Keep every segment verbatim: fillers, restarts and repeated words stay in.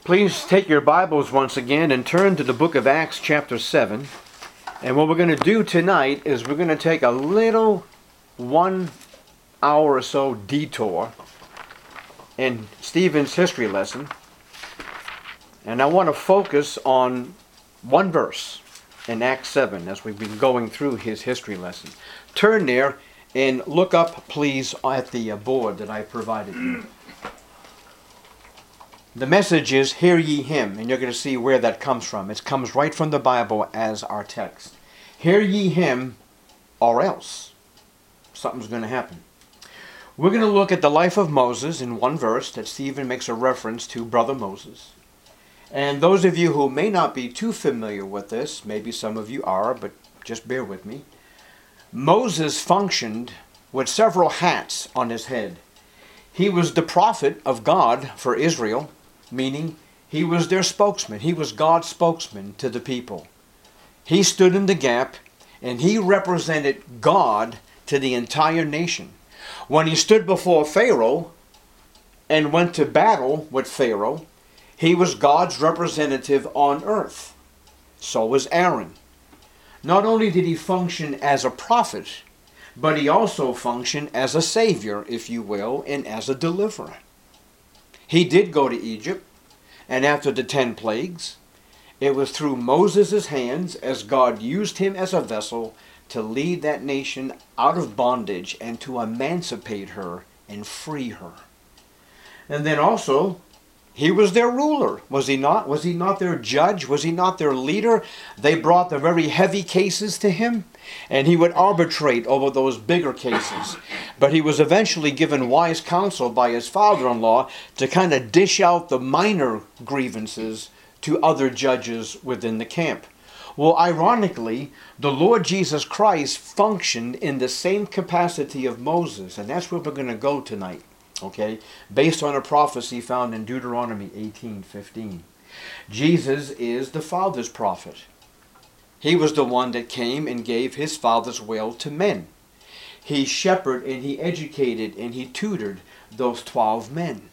Please take your Bibles once again and turn to the book of Acts chapter seven. And what we're going to do tonight is we're going to take a little one hour or so detour in Stephen's history lesson. And I want to focus on one verse in Acts seven as we've been going through his history lesson. Turn there and look up, please, at the board that I provided you. The message is, hear ye him, and you're going to see where that comes from. It comes right from the Bible as our text. Hear ye him, or else something's going to happen. We're going to look at the life of Moses in one verse that Stephen makes a reference to brother Moses. And those of you who may not be too familiar with this, maybe some of you are, but just bear with me. Moses functioned with several hats on his head. He was the prophet of God for Israel, meaning he was their spokesman. He was God's spokesman to the people. He stood in the gap and he represented God to the entire nation. When he stood before Pharaoh and went to battle with Pharaoh, he was God's representative on earth. So was Aaron. Not only did he function as a prophet, but he also functioned as a savior, if you will, and as a deliverer. He did go to Egypt, and after the ten plagues, it was through Moses' hands as God used him as a vessel to lead that nation out of bondage and to emancipate her and free her. And then also, he was their ruler, was he not? Was he not their judge? Was he not their leader? They brought the very heavy cases to him, and he would arbitrate over those bigger cases. But he was eventually given wise counsel by his father-in-law to kind of dish out the minor grievances to other judges within the camp. Well, ironically, the Lord Jesus Christ functioned in the same capacity of Moses, and that's where we're going to go tonight. Okay, based on a prophecy found in Deuteronomy eighteen fifteen. Jesus is the Father's prophet. He was the one that came and gave his Father's will to men. He shepherded and he educated and he tutored those twelve men.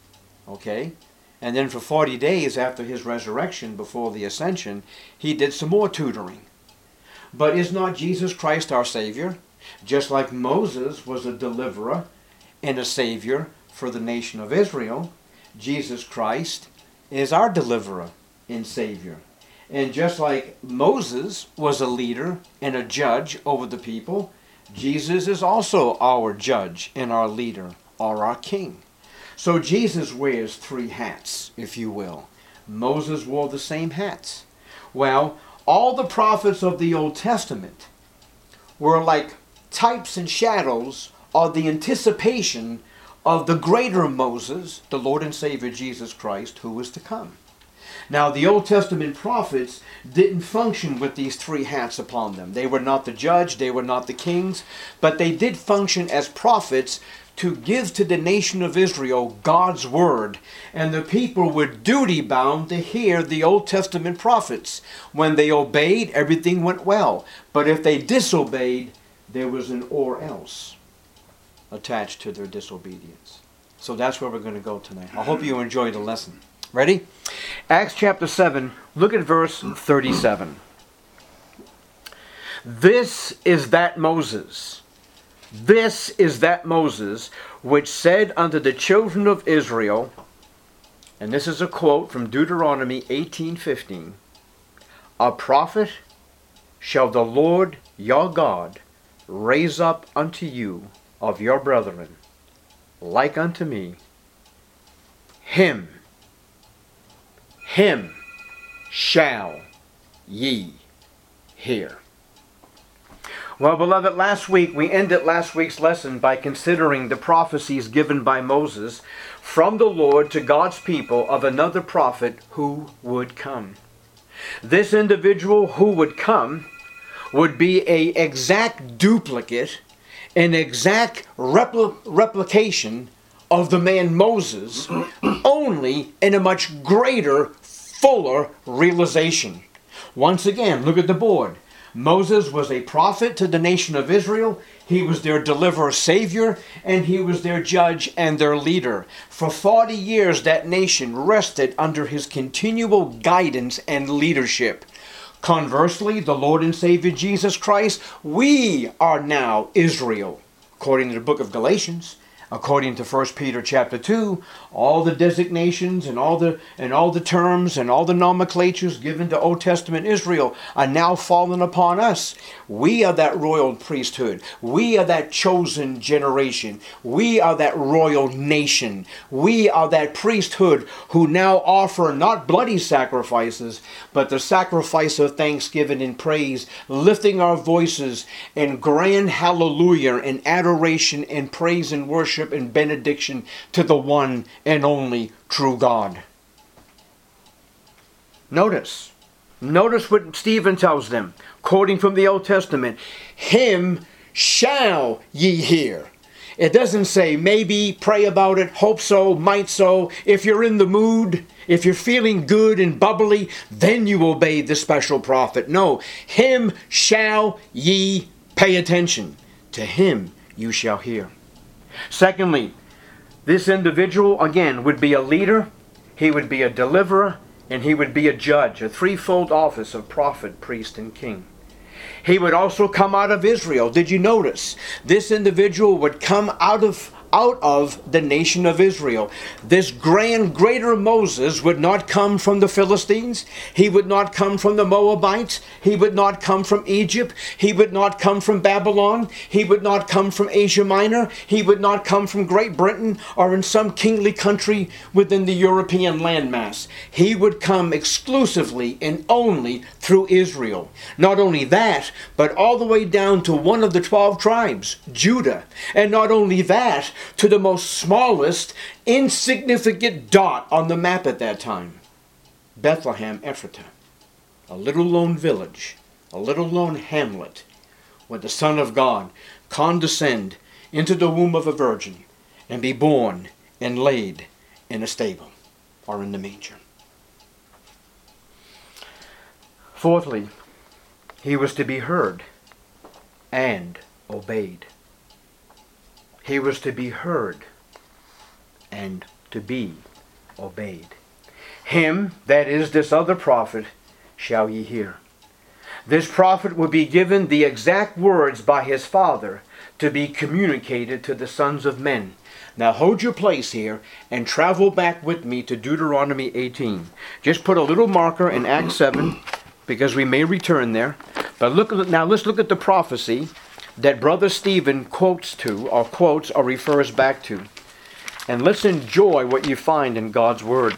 Okay, and then for forty days after his resurrection, before the ascension, he did some more tutoring. But is not Jesus Christ our Savior? Just like Moses was a deliverer and a Savior for the nation of Israel, Jesus Christ is our deliverer and Savior. And just like Moses was a leader and a judge over the people, Jesus is also our judge and our leader, or our king. So Jesus wears three hats, if you will. Moses wore the same hats. Well, all the prophets of the Old Testament were like types and shadows of the anticipation of the greater Moses, the Lord and Savior Jesus Christ, who was to come. Now, the Old Testament prophets didn't function with these three hats upon them. They were not the judge, they were not the kings, but they did function as prophets to give to the nation of Israel God's word. And the people were duty-bound to hear the Old Testament prophets. When they obeyed, everything went well. But if they disobeyed, there was an or else attached to their disobedience. So that's where we're going to go tonight. I hope you enjoy the lesson. Ready? Acts chapter seven, look at verse thirty-seven. This is that Moses. This is that Moses which said unto the children of Israel, and this is a quote from Deuteronomy eighteen fifteen, a prophet shall the Lord your God raise up unto you of your brethren, like unto me. Him, him shall ye hear. Well, beloved, last week, we ended last week's lesson by considering the prophecies given by Moses from the Lord to God's people of another prophet who would come. This individual who would come would be an exact duplicate, an exact repli- replication of the man Moses, only in a much greater, fuller realization. Once again, look at the board. Moses was a prophet to the nation of Israel. He was their deliverer, savior, and he was their judge and their leader. For forty years, that nation rested under his continual guidance and leadership. Conversely, the Lord and Savior Jesus Christ, we are now Israel. According to the book of Galatians, according to First Peter chapter two, all the designations and all the and all the terms and all the nomenclatures given to Old Testament Israel are now fallen upon us. We are that royal priesthood. We are that chosen generation. We are that royal nation. We are that priesthood who now offer not bloody sacrifices, but the sacrifice of thanksgiving and praise, lifting our voices in grand hallelujah and adoration and praise and worship and benediction to the one and only true God. Notice, notice what Stephen tells them, quoting from the Old Testament, him shall ye hear. It doesn't say maybe, pray about it, hope so, might so. If you're in the mood, if you're feeling good and bubbly, then you obey the special prophet. No, him shall ye pay attention. To him you shall hear. Secondly, this individual, again, would be a leader, he would be a deliverer, and he would be a judge, a threefold office of prophet, priest, and king. He would also come out of Israel. Did you notice? This individual would come out of out of the nation of Israel. This grand, greater Moses would not come from the Philistines. He would not come from the Moabites. He would not come from Egypt. He would not come from Babylon. He would not come from Asia Minor. He would not come from Great Britain or in some kingly country within the European landmass. He would come exclusively and only through Israel. Not only that, but all the way down to one of the twelve tribes, Judah. And not only that, to the most smallest, insignificant dot on the map at that time, Bethlehem Ephratah, a little lone village, a little lone hamlet, where the Son of God condescend into the womb of a virgin and be born and laid in a stable or in the manger. Fourthly, he was to be heard and obeyed. He was to be heard and to be obeyed. Him, that is this other prophet, shall ye hear. This prophet will be given the exact words by his father to be communicated to the sons of men. Now hold your place here and travel back with me to Deuteronomy eighteen. Just put a little marker in Acts seven because we may return there. But look at, now let's look at the prophecy that Brother Stephen quotes to, or quotes, or refers back to. And let's enjoy what you find in God's Word.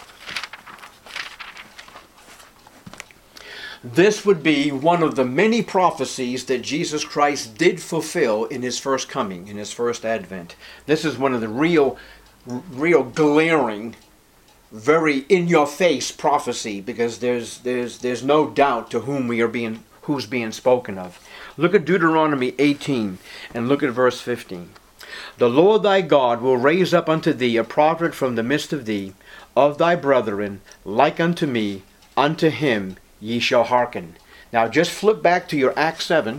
This would be one of the many prophecies that Jesus Christ did fulfill in his first coming, in his first advent. This is one of the real, real glaring, very in-your-face prophecy, because there's there's there's no doubt to whom we are being who's being spoken of. Look at Deuteronomy eighteen and look at verse fifteen. The Lord thy God will raise up unto thee a prophet from the midst of thee, of thy brethren, like unto me, unto him ye shall hearken. Now just flip back to your Acts seven.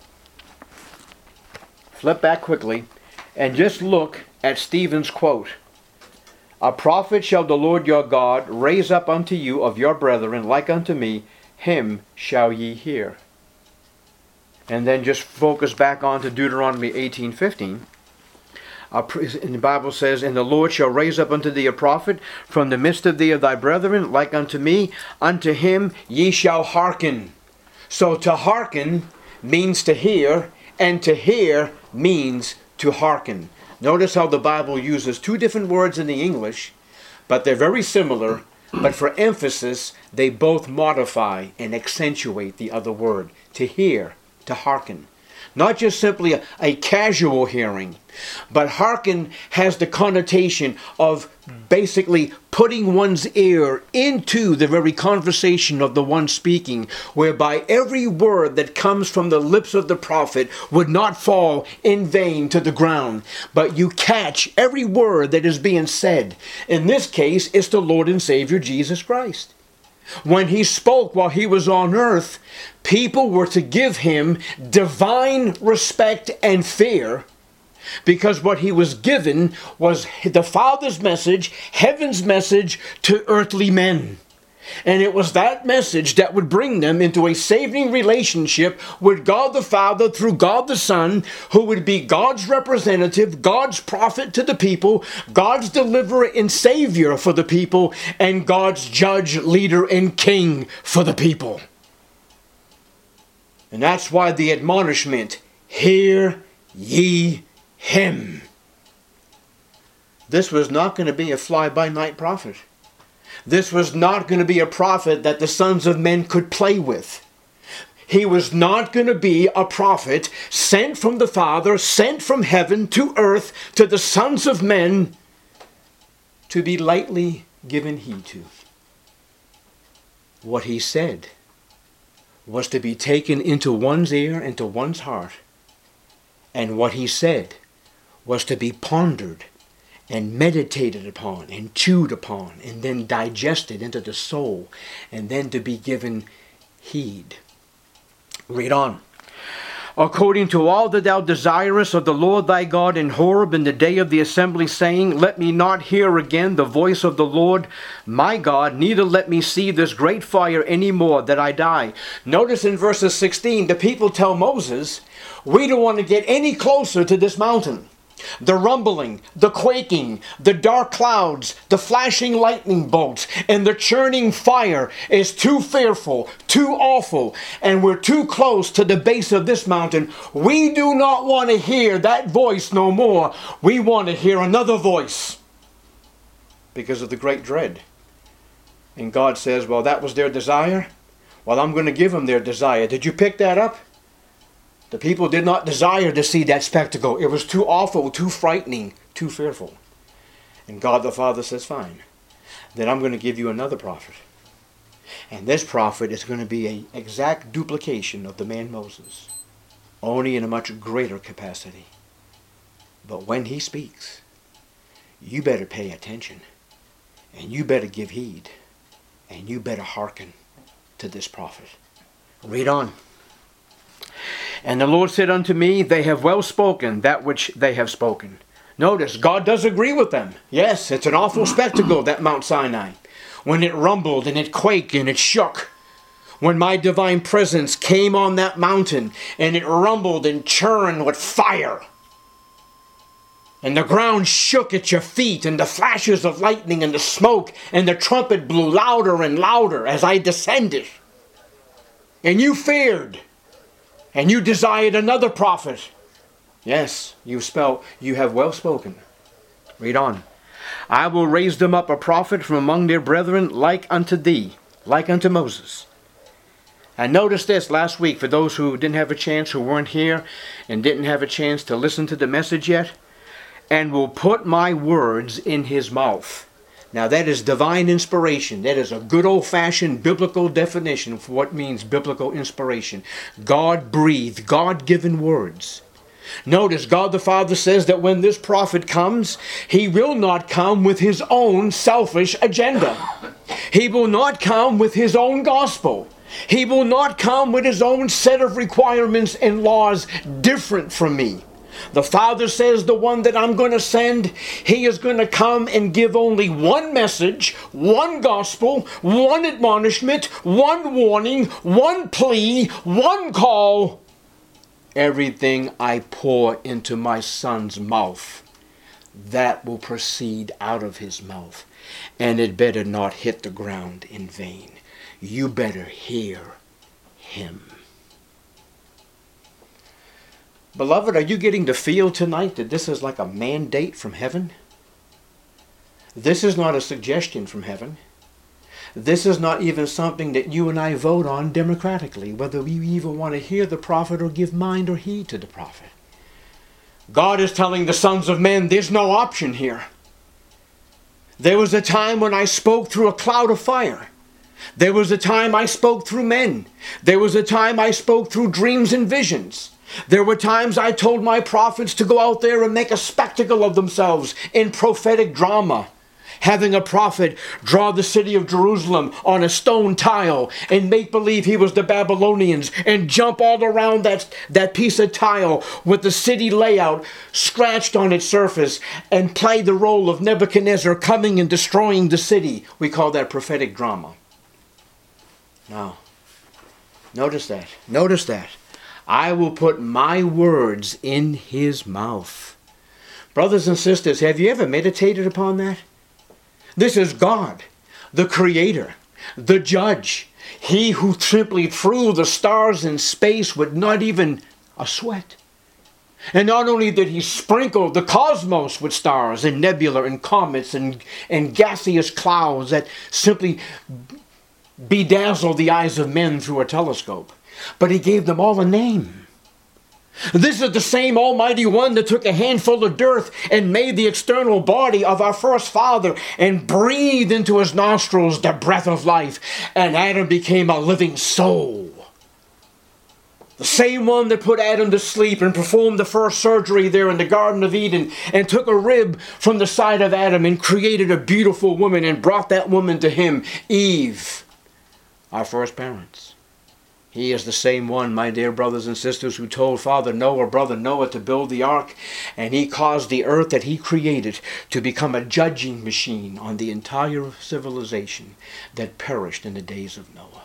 Flip back quickly and just look at Stephen's quote. A prophet shall the Lord your God raise up unto you of your brethren, like unto me, him shall ye hear. And then just focus back on to Deuteronomy eighteen fifteen. And the Bible says, and the Lord shall raise up unto thee a prophet from the midst of thee of thy brethren, like unto me, unto him ye shall hearken. So to hearken means to hear, and to hear means to hearken. Notice how the Bible uses two different words in the English, but they're very similar, but for emphasis, they both modify and accentuate the other word. To hear, to hearken. Not just simply a, a casual hearing, but hearken has the connotation of basically putting one's ear into the very conversation of the one speaking, whereby every word that comes from the lips of the prophet would not fall in vain to the ground, but you catch every word that is being said. In this case, it's the Lord and Savior Jesus Christ. When he spoke while he was on earth, people were to give him divine respect and fear, because what he was given was the Father's message, heaven's message to earthly men. And it was that message that would bring them into a saving relationship with God the Father through God the Son, who would be God's representative, God's prophet to the people, God's deliverer and savior for the people, and God's judge, leader, and king for the people. And that's why the admonishment, hear ye him. This was not going to be a fly-by-night prophet. This was not going to be a prophet that the sons of men could play with. He was not going to be a prophet sent from the Father, sent from heaven to earth to the sons of men to be lightly given heed to. What he said was to be taken into one's ear, into one's heart. And what he said was to be pondered and meditated upon and chewed upon and then digested into the soul and then to be given heed. Read on. According to all that thou desirest of the Lord thy God in Horeb in the day of the assembly, saying, let me not hear again the voice of the Lord my God, neither let me see this great fire any more, that I die. Notice in verses sixteen, the people tell Moses, we don't want to get any closer to this mountain. The rumbling, the quaking, the dark clouds, the flashing lightning bolts, and the churning fire is too fearful, too awful, and we're too close to the base of this mountain. We do not want to hear that voice no more. We want to hear another voice because of the great dread. And God says, well, that was their desire. Well, I'm going to give them their desire. Did you pick that up? The people did not desire to see that spectacle. It was too awful, too frightening, too fearful. And God the Father says, fine. Then I'm going to give you another prophet. And this prophet is going to be an exact duplication of the man Moses, only in a much greater capacity. But when he speaks, you better pay attention. And you better give heed. And you better hearken to this prophet. Read on. And the Lord said unto me, they have well spoken that which they have spoken. Notice, God does agree with them. Yes, it's an awful spectacle, that Mount Sinai. When it rumbled and it quaked and it shook. When my divine presence came on that mountain and it rumbled and churned with fire. And the ground shook at your feet, and the flashes of lightning and the smoke, and the trumpet blew louder and louder as I descended. And you feared. And you desired another prophet. Yes, you spell, you have well spoken. Read on. I will raise them up a prophet from among their brethren, like unto thee, like unto Moses. And notice this last week, for those who didn't have a chance, who weren't here, and didn't have a chance to listen to the message yet. And will put my words in his mouth. Now that is divine inspiration. That is a good old-fashioned biblical definition for what means biblical inspiration. God-breathed, God-given words. Notice God the Father says that when this prophet comes, he will not come with his own selfish agenda. He will not come with his own gospel. He will not come with his own set of requirements and laws different from me. The Father says the one that I'm going to send, he is going to come and give only one message, one gospel, one admonishment, one warning, one plea, one call. Everything I pour into my Son's mouth, that will proceed out of his mouth. And it better not hit the ground in vain. You better hear him. Beloved, are you getting the feel tonight that this is like a mandate from heaven? This is not a suggestion from heaven. This is not even something that you and I vote on democratically, whether we even want to hear the prophet or give mind or heed to the prophet. God is telling the sons of men, there's no option here. There was a time when I spoke through a cloud of fire. There was a time I spoke through men. There was a time I spoke through dreams and visions. There were times I told my prophets to go out there and make a spectacle of themselves in prophetic drama. Having a prophet draw the city of Jerusalem on a stone tile and make believe he was the Babylonians and jump all around that, that piece of tile with the city layout scratched on its surface and play the role of Nebuchadnezzar coming and destroying the city. We call that prophetic drama. Now, notice that. Notice that. I will put my words in his mouth. Brothers and sisters, have you ever meditated upon that? This is God, the Creator, the Judge. He who simply threw the stars in space with not even a sweat. And not only did he sprinkle the cosmos with stars and nebula and comets and, and gaseous clouds that simply bedazzle the eyes of men through a telescope, but he gave them all a name. This is the same Almighty One that took a handful of dirt and made the external body of our first father and breathed into his nostrils the breath of life, and Adam became a living soul. The same one that put Adam to sleep and performed the first surgery there in the Garden of Eden and took a rib from the side of Adam and created a beautiful woman and brought that woman to him, Eve, our first parents. He is the same one, my dear brothers and sisters, who told Father Noah, Brother Noah, to build the ark, and he caused the earth that he created to become a judging machine on the entire civilization that perished in the days of Noah.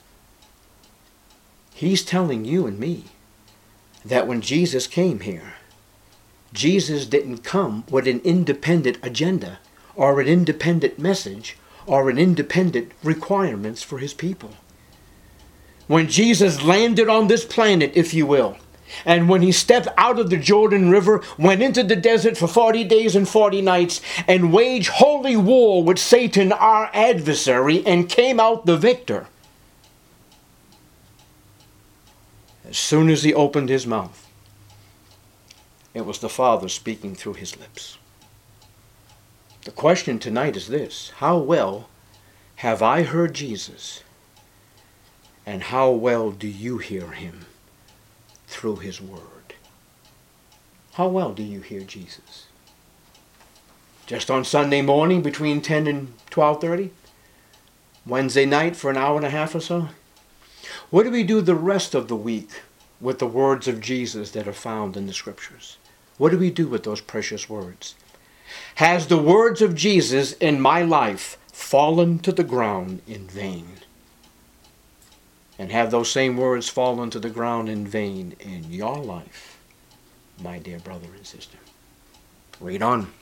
He's telling you and me that when Jesus came here, Jesus didn't come with an independent agenda or an independent message or an independent requirements for his people. When Jesus landed on this planet, if you will, and when he stepped out of the Jordan River, went into the desert for forty days and forty nights, and waged holy war with Satan, our adversary, and came out the victor, as soon as he opened his mouth, it was the Father speaking through his lips. The question tonight is this: how well have I heard Jesus? And how well do you hear him through his word? How well do you hear Jesus? Just on Sunday morning between ten and twelve thirty? Wednesday night for an hour and a half or so? What do we do the rest of the week with the words of Jesus that are found in the Scriptures? What do we do with those precious words? Has the words of Jesus in my life fallen to the ground in vain? And have those same words fallen to the ground in vain in your life, my dear brother and sister? Read on.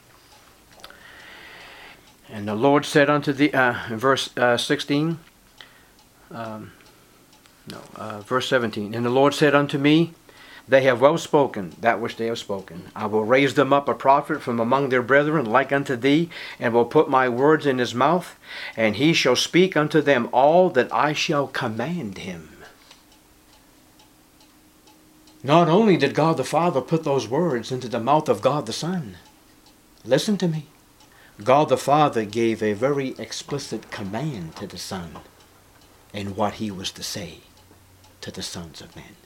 And the Lord said unto the, uh, verse uh, sixteen, um, no, uh, verse seventeen, and the Lord said unto me, they have well spoken that which they have spoken. I will raise them up a prophet from among their brethren like unto thee, and will put my words in his mouth, and he shall speak unto them all that I shall command him. Not only did God the Father put those words into the mouth of God the Son, listen to me, God the Father gave a very explicit command to the Son in what he was to say to the sons of men.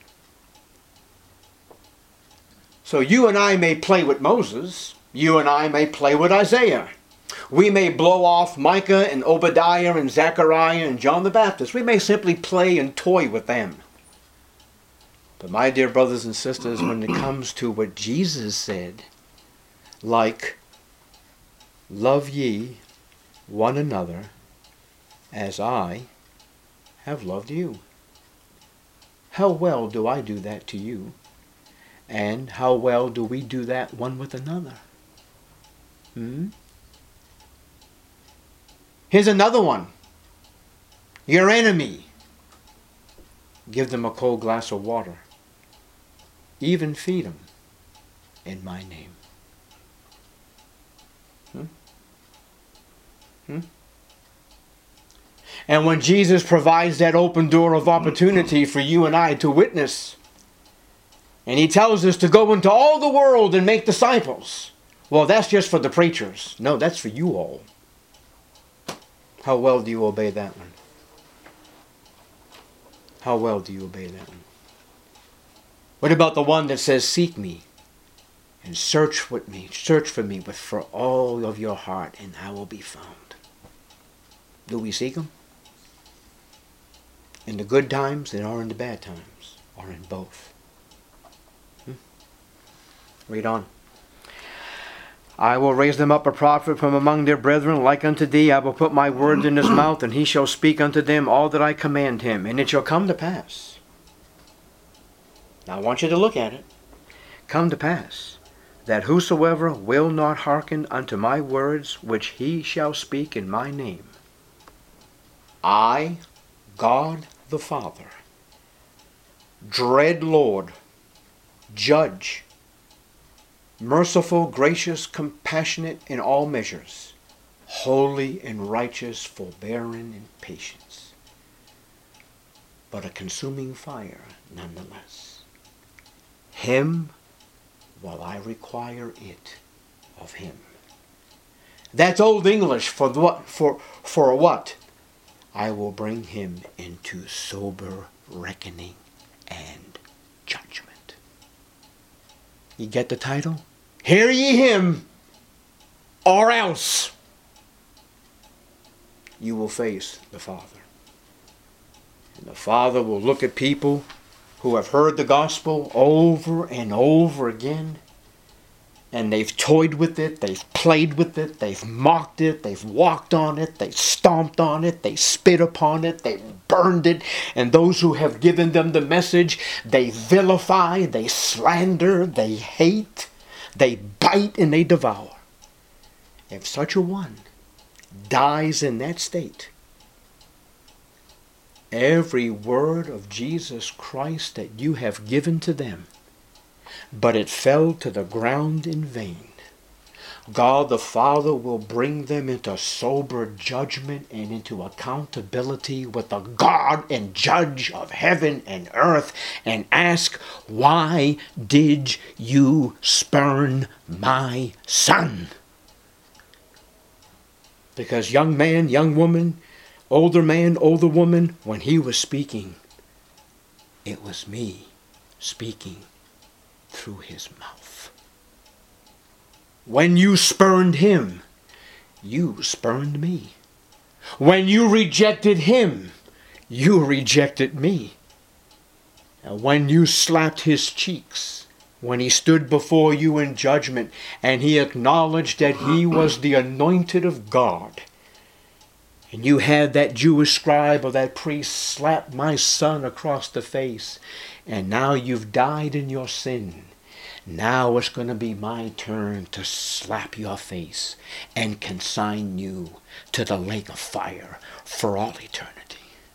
So you and I may play with Moses. You and I may play with Isaiah. We may blow off Micah and Obadiah and Zechariah and John the Baptist. We may simply play and toy with them. But my dear brothers and sisters, when it comes to what Jesus said, like, love ye one another as I have loved you. How well do I do that to you? And how well do we do that one with another? Hmm? Here's another one. Your enemy. Give them a cold glass of water. Even feed them in my name. Hmm? Hmm? And when Jesus provides that open door of opportunity for you and I to witness, and he tells us to go into all the world and make disciples. Well, that's just for the preachers. No, that's for you all. How well do you obey that one? How well do you obey that one? What about the one that says, seek me And search with me, search for me with for all of your heart, and I will be found. Do we seek him? In the good times and or in the bad times, or in both? Hmm? Read on. I will raise them up a prophet from among their brethren, like unto thee. I will put my words in his mouth, and he shall speak unto them all that I command him. And it shall come to pass. Now I want you to look at it. Come to pass, that whosoever will not hearken unto my words, which he shall speak in my name, I, God the Father, dread Lord, Judge, merciful, gracious, compassionate in all measures, holy and righteous, forbearing and patience, but a consuming fire nonetheless. Him will I require it of him. That's Old English for what? For, for what? I will bring him into sober reckoning and judgment. You get the title? Hear ye him, or else you will face the Father. And the Father will look at people who have heard the gospel over and over again, and they've toyed with it, they've played with it, they've mocked it, they've walked on it, they've stomped on it, they spit upon it, they've burned it. And those who have given them the message, they vilify, they slander, they hate, they bite, and they devour. If such a one dies in that state, every word of Jesus Christ that you have given to them, but it fell to the ground in vain, God the Father will bring them into sober judgment and into accountability with the God and Judge of heaven and earth, and ask, why did you spurn my son? Because young man, young woman, older man, older woman, when he was speaking, it was me speaking through his mouth. When you spurned him, you spurned me. When you rejected him, you rejected me. And when you slapped his cheeks, when he stood before you in judgment, and he acknowledged that he was the anointed of God, and you had that Jewish scribe or that priest slap my son across the face, and now you've died in your sin. Now it's going to be my turn to slap your face and consign you to the lake of fire for all eternity.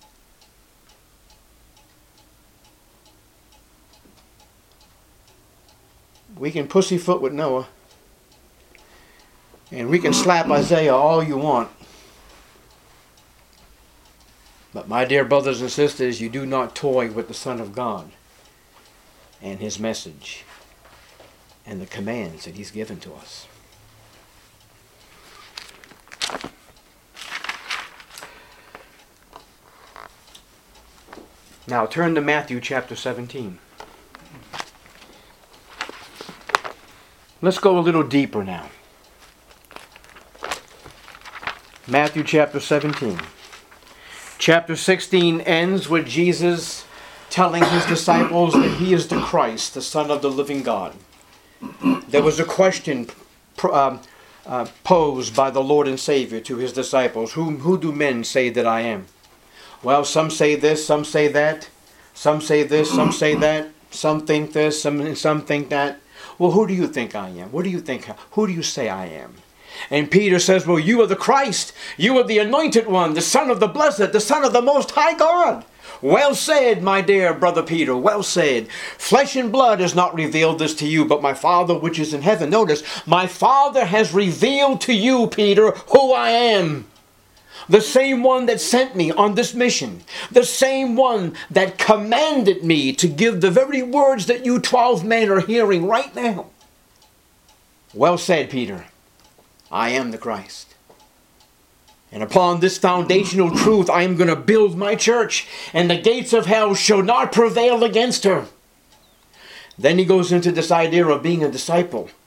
We can pussyfoot with Noah, and we can slap Isaiah all you want. But my dear brothers and sisters, you do not toy with the Son of God and his message and the commands that he's given to us. Now turn to Matthew chapter seventeen. Let's go a little deeper now. Matthew chapter seventeen. Chapter sixteen ends with Jesus telling his disciples that he is the Christ, the Son of the living God. There was a question um, uh, posed by the Lord and Savior to his disciples. Who, who do men say that I am? Well, some say this, some say that. Some say this, some say that. Some think this, some, some think that. Well, who do you think I am? What do you think? Who do you say I am? And Peter says, well, you are the Christ. You are the anointed one, the Son of the Blessed, the Son of the Most High God. Well said, my dear brother Peter, well said. Flesh and blood has not revealed this to you, but my Father which is in heaven. Notice, my Father has revealed to you, Peter, who I am. The same one that sent me on this mission. The same one that commanded me to give the very words that you twelve men are hearing right now. Well said, Peter. I am the Christ. And upon this foundational truth, I am going to build my church, and the gates of hell shall not prevail against her. Then he goes into this idea of being a disciple.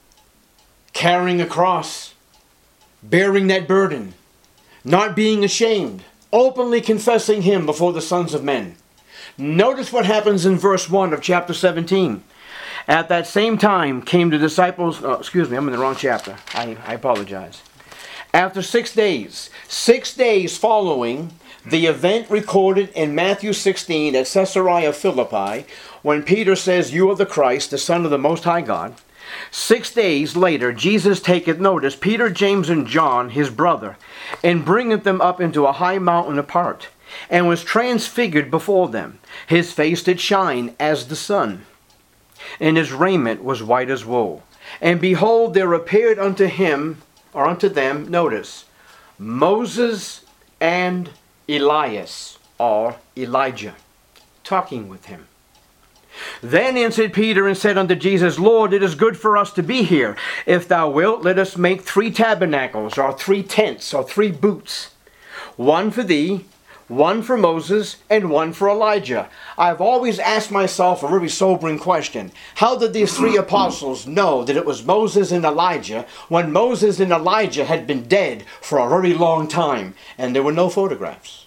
carrying a cross, bearing that burden, not being ashamed, openly confessing him before the sons of men. Notice what happens in verse one of chapter seventeen. At that same time came the disciples, oh, excuse me, I'm in the wrong chapter. I, I apologize. After six days, six days following the event recorded in Matthew sixteen at Caesarea Philippi, when Peter says, "You are the Christ, the Son of the Most High God," six days later, Jesus taketh notice, Peter, James, and John, his brother, and bringeth them up into a high mountain apart, and was transfigured before them. His face did shine as the sun, and his raiment was white as wool. And behold, there appeared unto him, or unto them, notice, Moses and Elias, or Elijah, talking with him. Then answered Peter and said unto Jesus, Lord, it is good for us to be here. If thou wilt, let us make three tabernacles, or three tents, or three booths. One for thee, one for Moses, and one for Elijah. I've always asked myself a very sobering question. How did these three apostles know that it was Moses and Elijah when Moses and Elijah had been dead for a very long time and there were no photographs?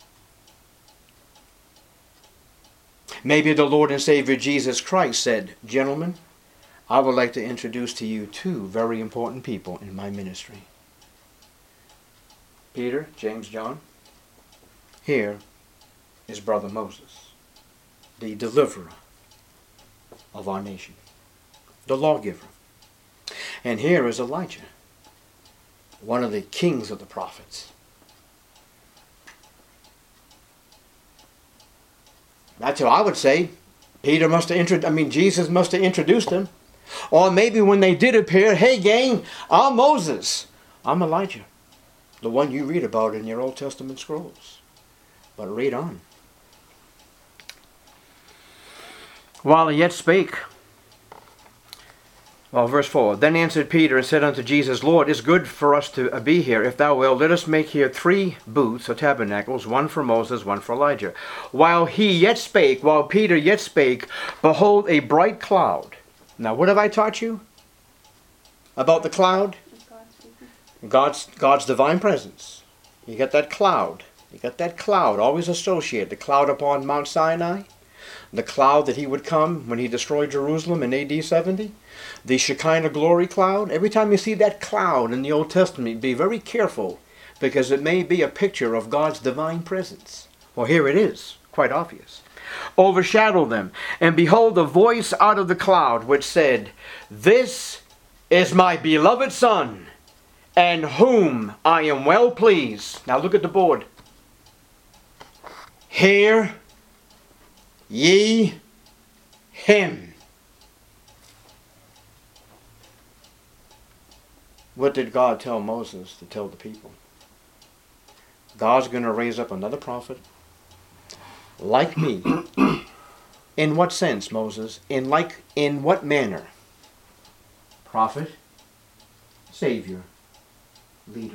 Maybe the Lord and Savior Jesus Christ said, Gentlemen, I would like to introduce to you two very important people in my ministry. Peter, James, John. Here is Brother Moses, the deliverer of our nation, the lawgiver. And here is Elijah, one of the kings of the prophets. That's how I would say. Peter must have introduced, I mean, Jesus must have introduced him. Or maybe when they did appear, hey gang, I'm Moses. I'm Elijah, the one you read about in your Old Testament scrolls. But read on. While he yet spake, well, verse four, Then answered Peter and said unto Jesus, Lord, it's good for us to be here. If thou wilt, let us make here three booths or tabernacles, one for Moses, one for Elijah. While he yet spake, while Peter yet spake, behold, a bright cloud. Now, what have I taught you about the cloud? God's, God's divine presence. You got that cloud. You got that cloud, always associated. The cloud upon Mount Sinai. The cloud that he would come when he destroyed Jerusalem in A D seventy. The Shekinah glory cloud. Every time you see that cloud in the Old Testament, be very careful, because it may be a picture of God's divine presence. Well, here it is, quite obvious. Overshadow them. And behold, a voice out of the cloud which said, This is my beloved Son, and whom I am well pleased. Now look at the board. Hear ye him. What did God tell Moses to tell the people? God's going to raise up another prophet like me. In what sense, Moses? In like in what manner? Prophet, Savior, leader.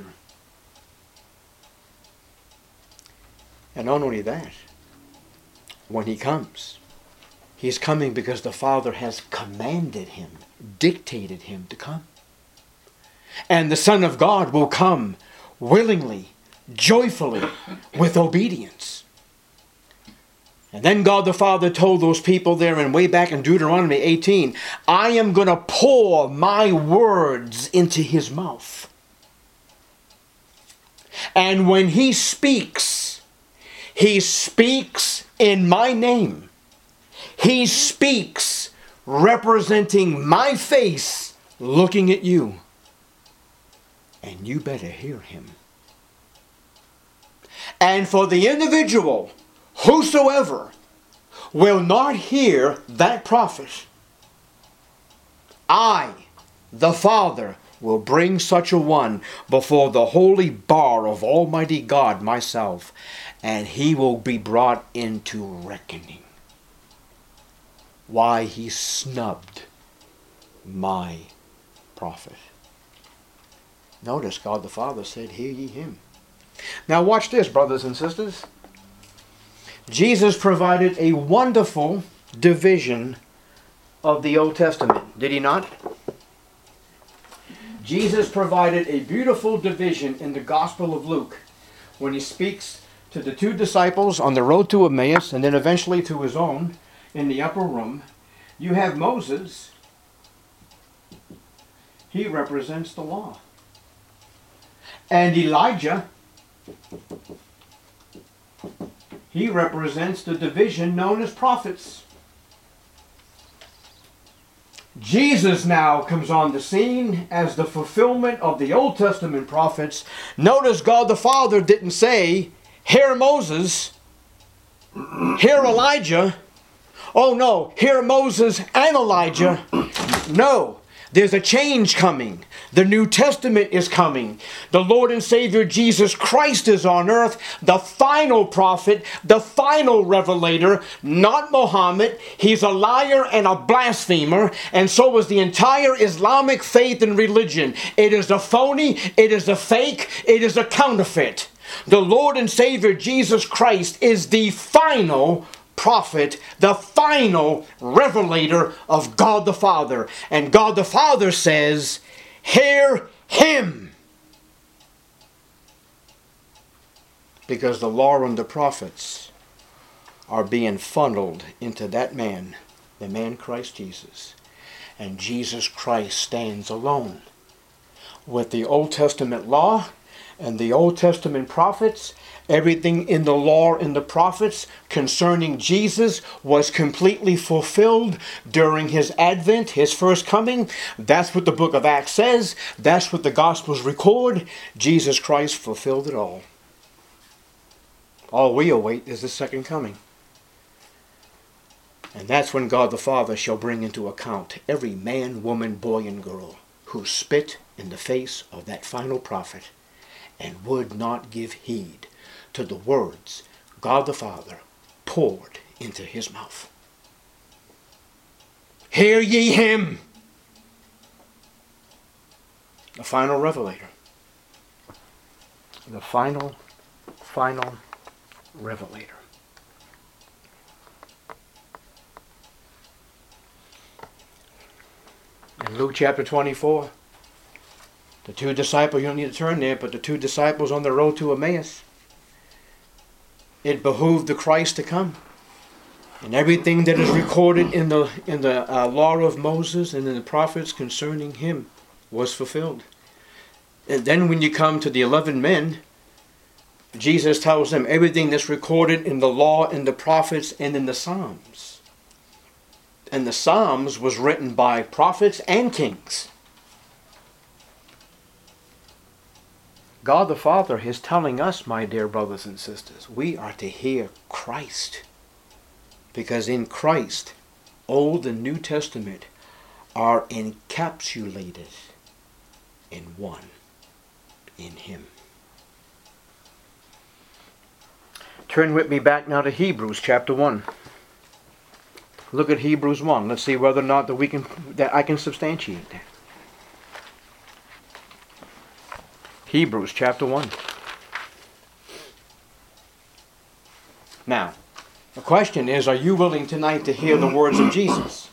And not only that, when he comes, he's coming because the Father has commanded him, dictated him to come. And the Son of God will come willingly, joyfully, with obedience. And then God the Father told those people there and way back in Deuteronomy eighteen, I am going to pour my words into his mouth. And when he speaks, he speaks in my name. He speaks representing my face looking at you. And you better hear him. And for the individual, whosoever will not hear that prophet, I, the Father, will bring such a one before the holy bar of Almighty God myself, and he will be brought into reckoning. Why he snubbed my prophet. Notice God the Father said, hear ye him. Now watch this, brothers and sisters. Jesus provided a wonderful division of the Old Testament, did he not? Jesus provided a beautiful division in the Gospel of Luke when he speaks to the two disciples on the road to Emmaus and then eventually to his own in the upper room. You have Moses. He represents the law. And Elijah, he represents the division known as prophets. Jesus now comes on the scene as the fulfillment of the Old Testament prophets. Notice God the Father didn't say, "Here Moses, here Elijah." Oh no, here Moses and Elijah. No, there's a change coming. The New Testament is coming. The Lord and Savior Jesus Christ is on earth, the final prophet, the final revelator, not Muhammad. He's a liar and a blasphemer, and so is the entire Islamic faith and religion. It is a phony, it is a fake, it is a counterfeit. The Lord and Savior Jesus Christ is the final prophet, the final revelator of God the Father. And God the Father says, "Hear him." Because the law and the prophets are being funneled into that man, the man Christ Jesus. And Jesus Christ stands alone with the Old Testament law and the Old Testament prophets. Everything in the law and the prophets concerning Jesus was completely fulfilled during his advent, his first coming. That's what the book of Acts says. That's what the Gospels record. Jesus Christ fulfilled it all. All we await is the second coming. And that's when God the Father shall bring into account every man, woman, boy, and girl who spit in the face of that final prophet and would not give heed to the words God the Father poured into his mouth. Hear ye him, the final revelator. The final, final revelator. In Luke chapter twenty-four, the two disciples, you don't need to turn there, but the two disciples on the road to Emmaus, it behooved the Christ to come. And everything that is recorded in the in the uh, law of Moses and in the prophets concerning him was fulfilled. And then when you come to the eleven men, Jesus tells them everything that's recorded in the law and the prophets and in the Psalms. And the Psalms was written by prophets and kings. God the Father is telling us, my dear brothers and sisters, we are to hear Christ. Because in Christ, Old and New Testament are encapsulated in one, in him. Turn with me back now to Hebrews chapter one. Look at Hebrews one. Let's see whether or not that we can that I can substantiate that. Hebrews chapter one. Now, the question is, are you willing tonight to hear the words of Jesus?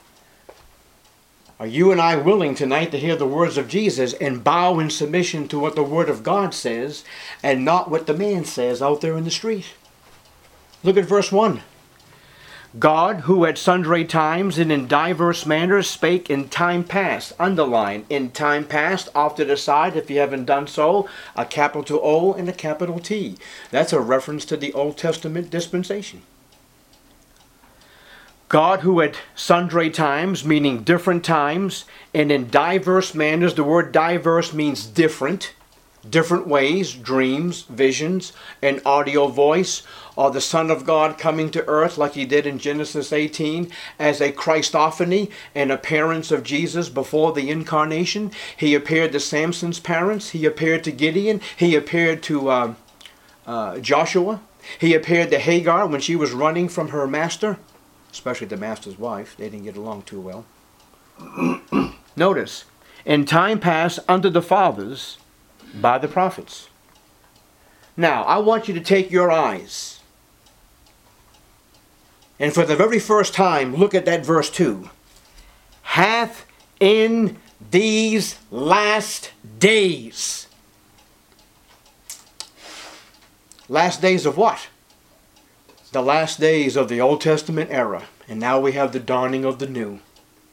Are you and I willing tonight to hear the words of Jesus and bow in submission to what the Word of God says and not what the man says out there in the street? Look at verse one. God, who at sundry times and in diverse manners spake in time past. Underline, in time past, off to the side, if you haven't done so, a capital O and a capital T. That's a reference to the Old Testament dispensation. God, who at sundry times, meaning different times, and in diverse manners, the word diverse means different, different ways, dreams, visions, an audio voice, or the Son of God coming to earth like he did in Genesis eighteen as a Christophany, an appearance of Jesus before the incarnation. He appeared to Samson's parents. He appeared to Gideon. He appeared to uh, uh, Joshua. He appeared to Hagar when she was running from her master, especially the master's wife. They didn't get along too well. Notice, in time past unto the fathers by the prophets. Now, I want you to take your eyes and for the very first time, look at that verse two. Hath in these last days. Last days of what? The last days of the Old Testament era. And now we have the dawning of the new.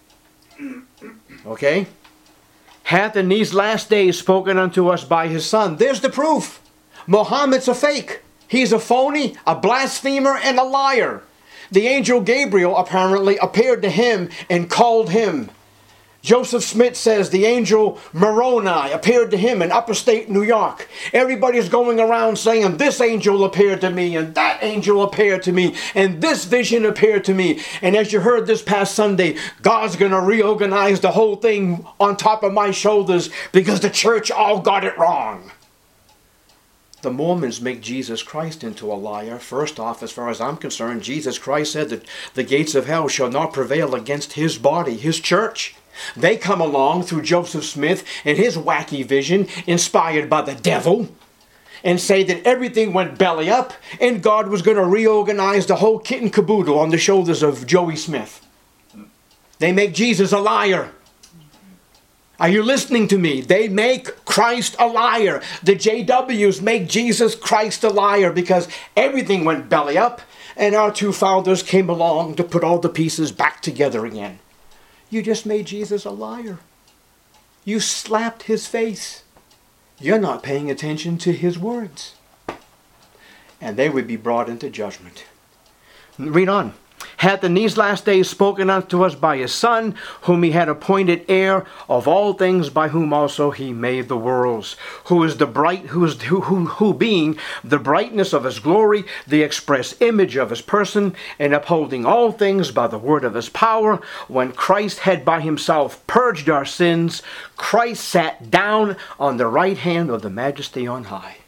Okay? Hath in these last days spoken unto us by his Son. There's the proof. Muhammad's a fake. He's a phony, a blasphemer, and a liar. The angel Gabriel apparently appeared to him and called him. Joseph Smith says the angel Moroni appeared to him in upstate New York. Everybody's going around saying, this angel appeared to me, and that angel appeared to me, and this vision appeared to me. And as you heard this past Sunday, God's going to reorganize the whole thing on top of my shoulders because the church all got it wrong. The Mormons make Jesus Christ into a liar. First off, as far as I'm concerned, Jesus Christ said that the gates of hell shall not prevail against his body, his church. They come along through Joseph Smith and his wacky vision, inspired by the devil, and say that everything went belly up and God was going to reorganize the whole kit and caboodle on the shoulders of Joey Smith. They make Jesus a liar. Are you listening to me? They make Christ a liar. The J Ws make Jesus Christ a liar because everything went belly up and our two founders came along to put all the pieces back together again. You just made Jesus a liar. You slapped his face. You're not paying attention to his words. And they would be brought into judgment. Read on. Hath in these last days spoken unto us by his Son, whom he had appointed heir of all things, by whom also he made the worlds, who is the bright, who is who, who, who being the brightness of his glory, the express image of his person, and upholding all things by the word of his power, when Christ had by himself purged our sins, Christ sat down on the right hand of the Majesty on high.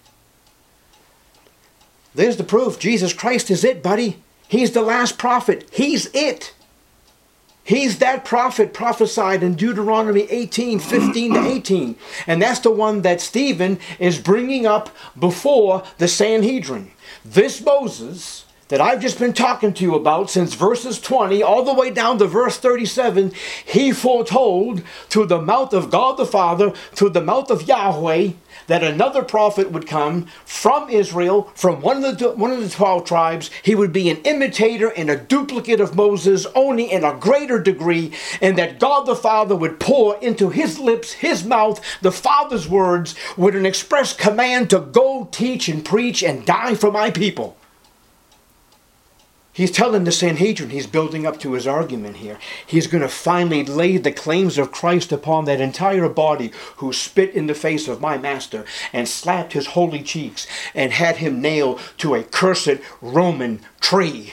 There's the proof. Jesus Christ is it, buddy. He's the last prophet. He's it. He's that prophet prophesied in Deuteronomy eighteen, fifteen to eighteen. And that's the one that Stephen is bringing up before the Sanhedrin. This Moses that I've just been talking to you about since verses twenty all the way down to verse thirty-seven, he foretold through the mouth of God the Father, through the mouth of Yahweh, that another prophet would come from Israel, from one of the one of the twelve tribes. He would be an imitator and a duplicate of Moses, only in a greater degree, and that God the Father would pour into his lips, his mouth, the Father's words, with an express command to go teach and preach and die for my people. He's telling the Sanhedrin, he's building up to his argument here. He's going to finally lay the claims of Christ upon that entire body who spit in the face of my master and slapped his holy cheeks and had him nailed to a cursed Roman tree.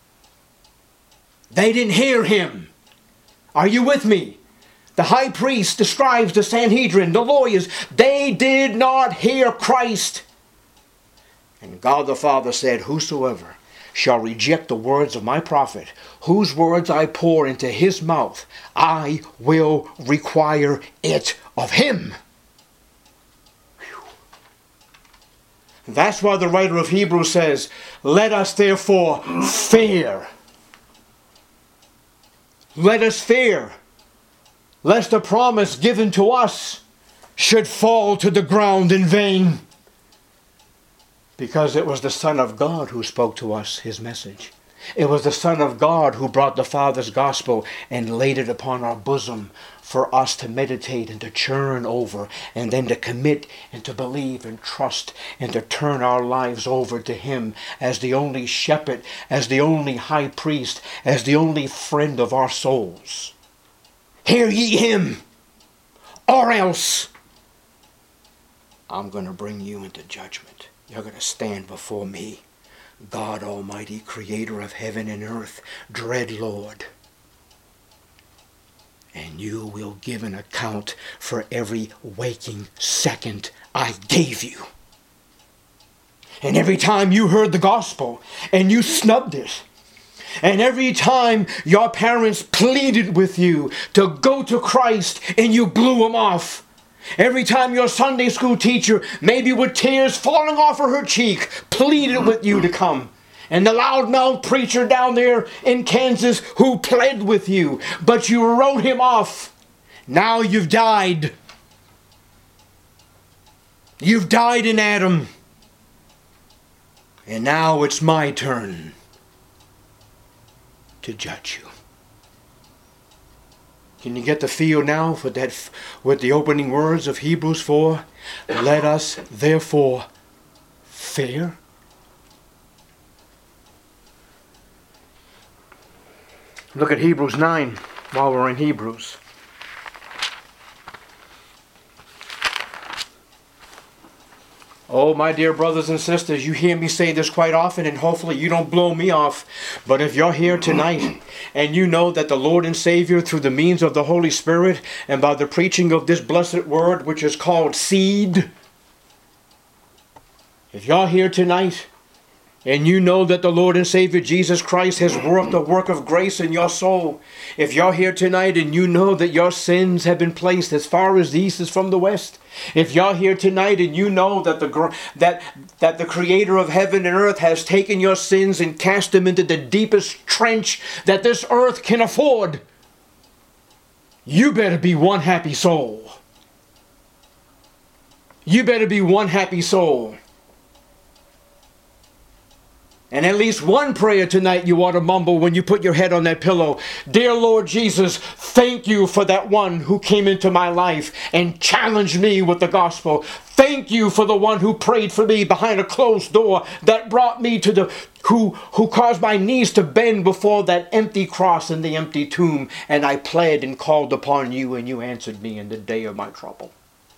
They didn't hear him. Are you with me? The high priest, the scribes, the Sanhedrin, the lawyers, they did not hear Christ. And God the Father said, whosoever shall reject the words of my prophet, whose words I pour into his mouth, I will require it of him. Whew. That's why the writer of Hebrews says, let us therefore fear. Let us fear, lest the promise given to us should fall to the ground in vain. Because it was the Son of God who spoke to us his message. It was the Son of God who brought the Father's gospel and laid it upon our bosom for us to meditate and to churn over and then to commit and to believe and trust and to turn our lives over to him as the only shepherd, as the only high priest, as the only friend of our souls. Hear ye him, or else I'm going to bring you into judgment. You're going to stand before me, God Almighty, creator of heaven and earth, dread Lord. And you will give an account for every waking second I gave you. And every time you heard the gospel and you snubbed it, and every time your parents pleaded with you to go to Christ and you blew them off, every time your Sunday school teacher, maybe with tears falling off of her cheek, pleaded with you to come. And the loudmouth preacher down there in Kansas who pled with you, but you wrote him off. Now you've died. You've died in Adam. And now it's my turn to judge you. Can you get the feel now for that, with the opening words of Hebrews four? Let us therefore fear. Look at Hebrews nine while we're in Hebrews. Oh, my dear brothers and sisters, you hear me say this quite often, and hopefully you don't blow me off. But if you're here tonight and you know that the Lord and Savior, through the means of the Holy Spirit and by the preaching of this blessed word, which is called seed, if you're here tonight and you know that the Lord and Savior Jesus Christ has worked a work of grace in your soul, if you're here tonight and you know that your sins have been placed as far as the east is from the west, if you're here tonight and you know that the that that the Creator of heaven and earth has taken your sins and cast them into the deepest trench that this earth can afford, you better be one happy soul. You better be one happy soul. And at least one prayer tonight you ought to mumble when you put your head on that pillow. Dear Lord Jesus, thank you for that one who came into my life and challenged me with the gospel. Thank you for the one who prayed for me behind a closed door, that brought me to the, who, who caused my knees to bend before that empty cross in the empty tomb. And I pled and called upon you, and you answered me in the day of my trouble.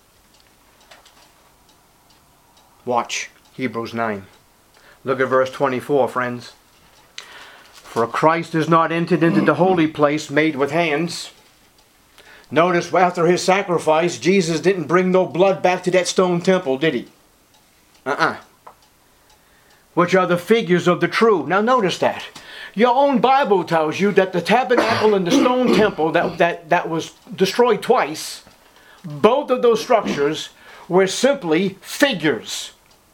Watch Hebrews nine. Look at verse twenty-four, friends. For Christ is not entered into the holy place made with hands. Notice after his sacrifice, Jesus didn't bring no blood back to that stone temple, did he? Uh-uh. Which are the figures of the true. Now notice that. Your own Bible tells you that the tabernacle and the stone temple that, that, that was destroyed twice, both of those structures were simply figures.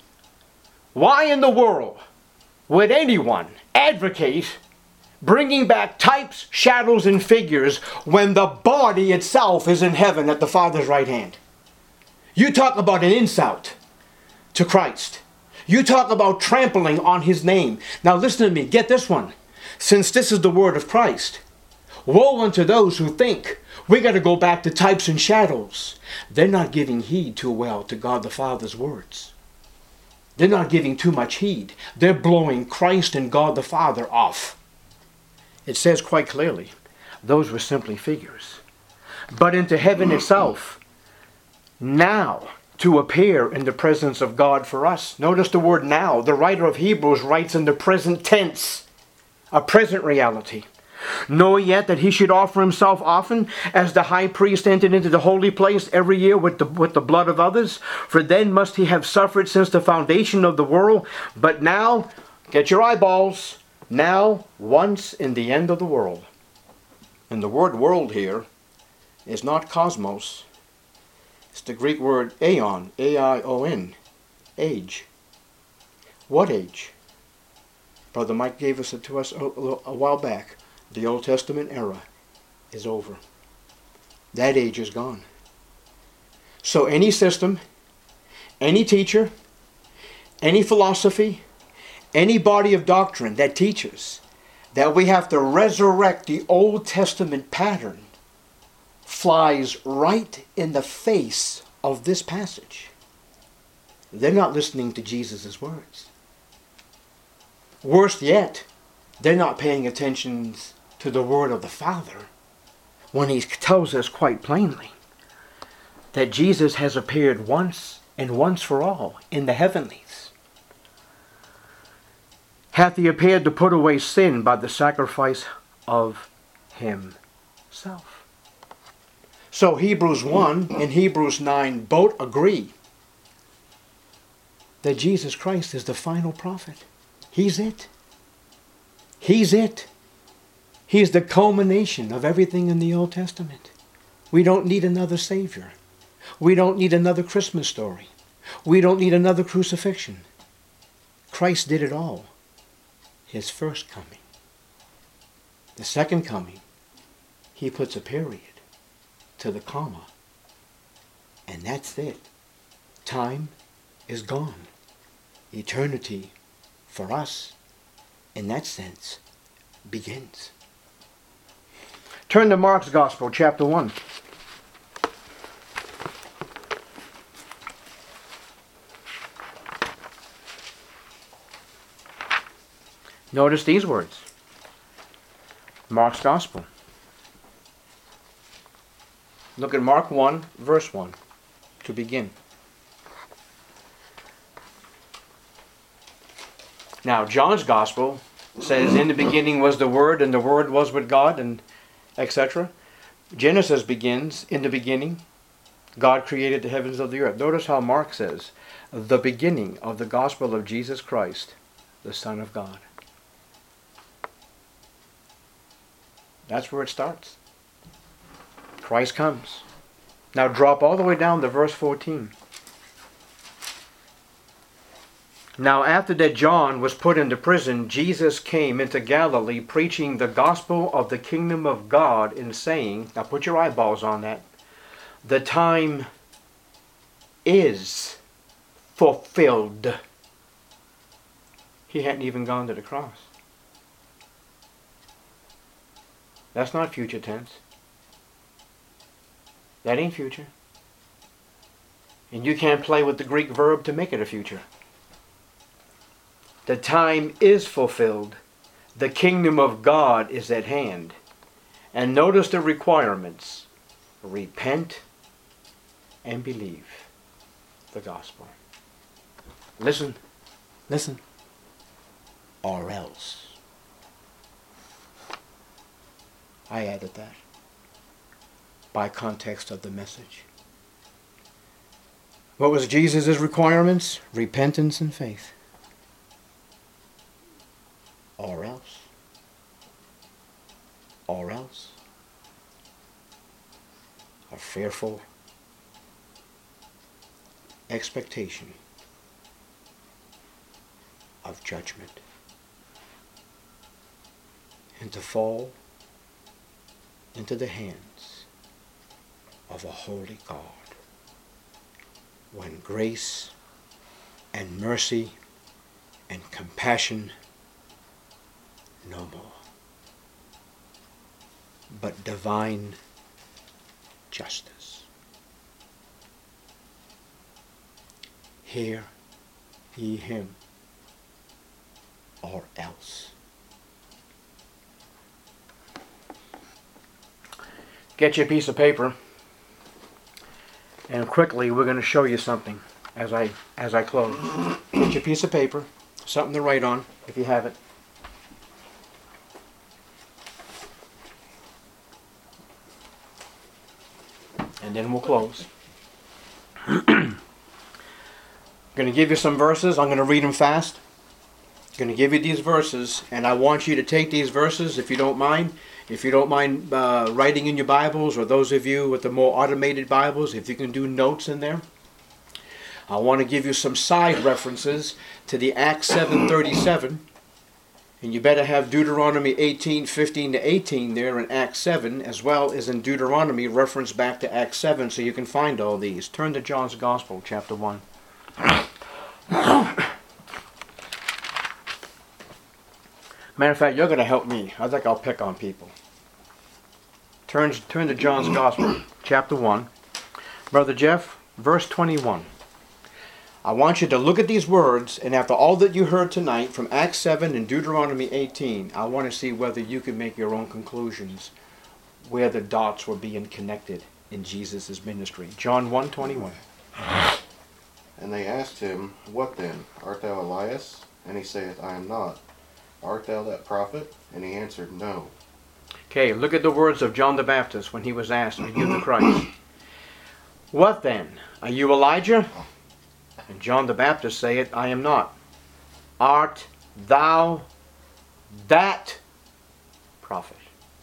Why in the world would anyone advocate bringing back types, shadows, and figures when the body itself is in heaven at the Father's right hand? You talk about an insult to Christ. You talk about trampling on his name. Now listen to me. Get this one. Since this is the word of Christ, woe unto those who think we got to go back to types and shadows. They're not giving heed too well to God the Father's words. They're not giving too much heed. They're blowing Christ and God the Father off. It says quite clearly, those were simply figures. But into heaven itself, now to appear in the presence of God for us. Notice the word now. The writer of Hebrews writes in the present tense, a present reality. Know yet that he should offer himself often, as the high priest entered into the holy place every year with the, with the blood of others? For then must he have suffered since the foundation of the world. But now, get your eyeballs, now once in the end of the world. And the word world here is not cosmos. It's the Greek word aeon, A I O N, age. What age? Brother Mike gave us it to us a, a while back. The Old Testament era is over. That age is gone. So any system, any teacher, any philosophy, any body of doctrine that teaches that we have to resurrect the Old Testament pattern flies right in the face of this passage. They're not listening to Jesus' words. Worse yet, they're not paying attention to the word of the Father when he tells us quite plainly that Jesus has appeared once and once for all in the heavenlies. Hath he appeared to put away sin by the sacrifice of himself. So Hebrews one and Hebrews nine both agree that Jesus Christ is the final prophet. He's it. He's it. He's the culmination of everything in the Old Testament. We don't need another Savior. We don't need another Christmas story. We don't need another crucifixion. Christ did it all. His first coming. The second coming, he puts a period to to the comma. And that's it. Time is gone. Eternity, for us, in that sense, begins. Turn to Mark's Gospel, chapter one. Notice these words. Mark's Gospel. Look at Mark one, verse one, to begin. Now, John's Gospel says, in the beginning was the Word, and the Word was with God, and et cetera. Genesis begins, in the beginning, God created the heavens of the earth. Notice how Mark says, the beginning of the gospel of Jesus Christ, the Son of God. That's where it starts. Christ comes. Now drop all the way down to verse fourteen. Now after that John was put into prison, Jesus came into Galilee preaching the gospel of the kingdom of God and saying, now put your eyeballs on that, the time is fulfilled. He hadn't even gone to the cross. That's not future tense. That ain't future. And you can't play with the Greek verb to make it a future. The time is fulfilled. The kingdom of God is at hand. And notice the requirements. Repent and believe the gospel. Listen. Listen. Or else. I added that by context of the message. What was Jesus' requirements? Repentance and faith. Or else. Or else. A fearful expectation of judgment. And to fall into the hands of a holy God, when grace and mercy and compassion no more, but divine justice. Hear ye him, or else. Get you a piece of paper, and quickly we're going to show you something as I as I close. Get you a piece of paper, something to write on if you have it. And then we'll close. I'm going to give you some verses. I'm going to read them fast. I'm going to give you these verses, and I want you to take these verses, if you don't mind. If you don't mind uh, writing in your Bibles, or those of you with the more automated Bibles, if you can do notes in there. I want to give you some side references to the Acts seven thirty-seven. And you better have Deuteronomy eighteen fifteen to eighteen there in Acts seven, as well as in Deuteronomy, reference back to Acts seven, so you can find all these. Turn to John's Gospel, chapter one. Matter of fact, you're going to help me. I think I'll pick on people. Turn, turn to John's Gospel, chapter one. Brother Jeff, verse twenty-one. I want you to look at these words, and after all that you heard tonight from Acts seven and Deuteronomy eighteen, I want to see whether you can make your own conclusions, where the dots were being connected in Jesus' ministry. John one twenty-one. And they asked him, What then? Art thou Elias? And he saith, I am not. Art thou that prophet? And he answered, No. Okay, look at the words of John the Baptist when he was asked, Are you the Christ? What then? Are you Elijah? And John the Baptist saith, I am not. Art thou that prophet?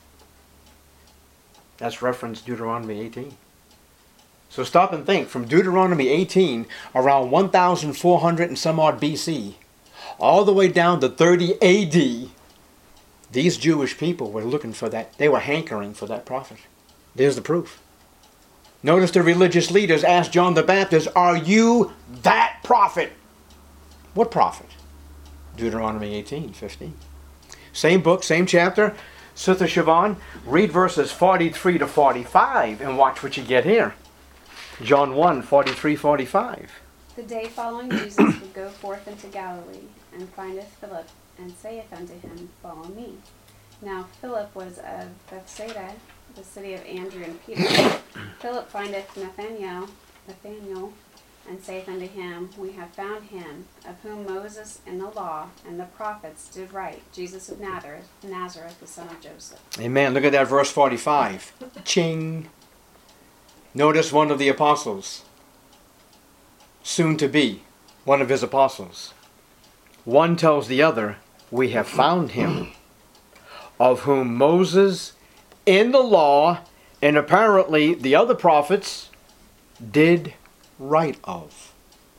That's reference Deuteronomy eighteen. So stop and think. From Deuteronomy eighteen, around one thousand four hundred and some odd B C, all the way down to thirty A D, these Jewish people were looking for that. They were hankering for that prophet. There's the proof. Notice the religious leaders asked John the Baptist, are you that prophet? What prophet? Deuteronomy eighteen, fifteen. Same book, same chapter. Sister Siobhan, read verses forty-three to forty-five and watch what you get here. John one, forty-three, forty-five. The day following Jesus would go forth into Galilee, and findeth Philip, and saith unto him, Follow me. Now Philip was of Bethsaida, the city of Andrew and Peter. Philip findeth Nathanael, Nathanael, and saith unto him, We have found him, of whom Moses in the law and the prophets did write, Jesus of Nazareth, Nazareth, the son of Joseph. Amen. Look at that verse forty-five. Ching. Notice one of the apostles, soon to be one of his apostles. One tells the other, We have found him, of whom Moses in the law and apparently the other prophets did write of.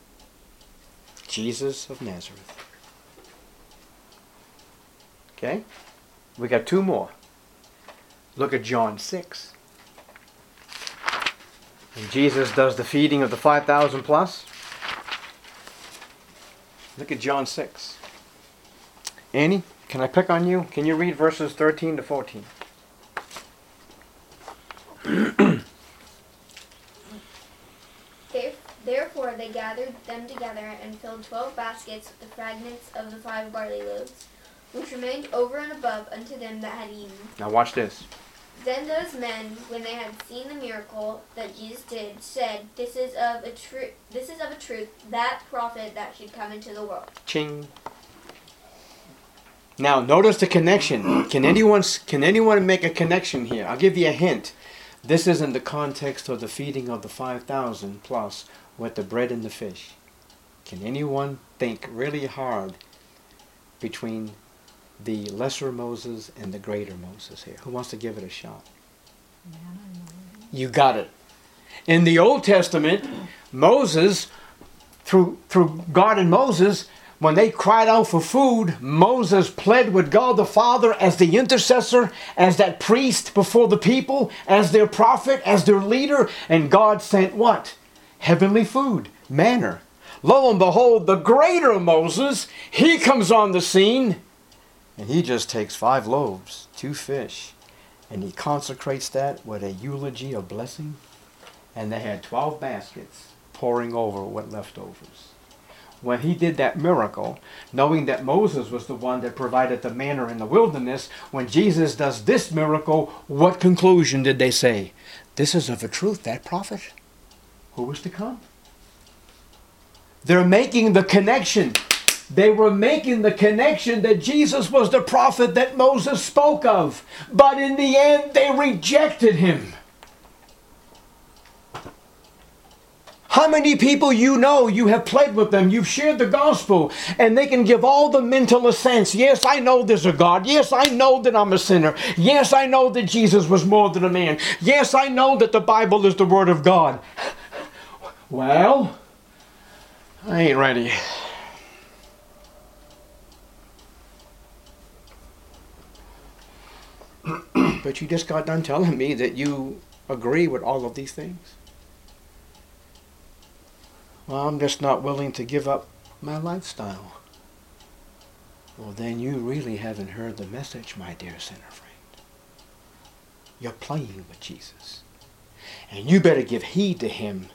Jesus of Nazareth. Okay? We got two more. Look at John six. And Jesus does the feeding of the five thousand plus. Look at John six. Annie, can I pick on you? Can you read verses thirteen to fourteen? Therefore they gathered them together and filled twelve baskets with the fragments of the five barley loaves, which remained over and above unto them that had eaten. Now watch this. Then those men, when they had seen the miracle that Jesus did, said, This is of a truth. This is of a truth that prophet that should come into the world. Ching. Now notice the connection. Can anyone can anyone make a connection here? I'll give you a hint. This is in the context of the feeding of the five thousand plus with the bread and the fish. Can anyone think really hard between the lesser Moses and the greater Moses here? Who wants to give it a shot? You got it. In the Old Testament, Moses, through through God and Moses, when they cried out for food, Moses pled with God the Father as the intercessor, as that priest before the people, as their prophet, as their leader, and God sent what? Heavenly food, manna. Lo and behold, the greater Moses, he comes on the scene, and he just takes five loaves, two fish, and he consecrates that with a eulogy of blessing, and they had twelve baskets pouring over with leftovers. When he did that miracle, knowing that Moses was the one that provided the manna in the wilderness, when Jesus does this miracle, what conclusion did they say? This is of a truth, that prophet who was to come. They're making the connection. They were making the connection that Jesus was the prophet that Moses spoke of. But in the end, they rejected him. How many people you know, you have played with them, you've shared the gospel, and they can give all the mental assents. Yes, I know there's a God. Yes, I know that I'm a sinner. Yes, I know that Jesus was more than a man. Yes, I know that the Bible is the Word of God. Well, I ain't ready. But you just got done telling me that you agree with all of these things. Well, I'm just not willing to give up my lifestyle. Well, then you really haven't heard the message, my dear sinner friend. You're playing with Jesus. And you better give heed to him